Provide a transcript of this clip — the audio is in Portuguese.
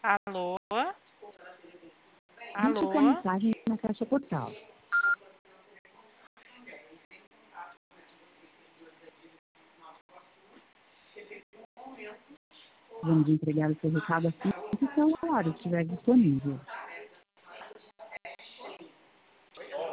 Alô? Digite sua Alô? mensagem na caixa postal. Vamos entregar o seu recado assim que o seu horário estiver disponível.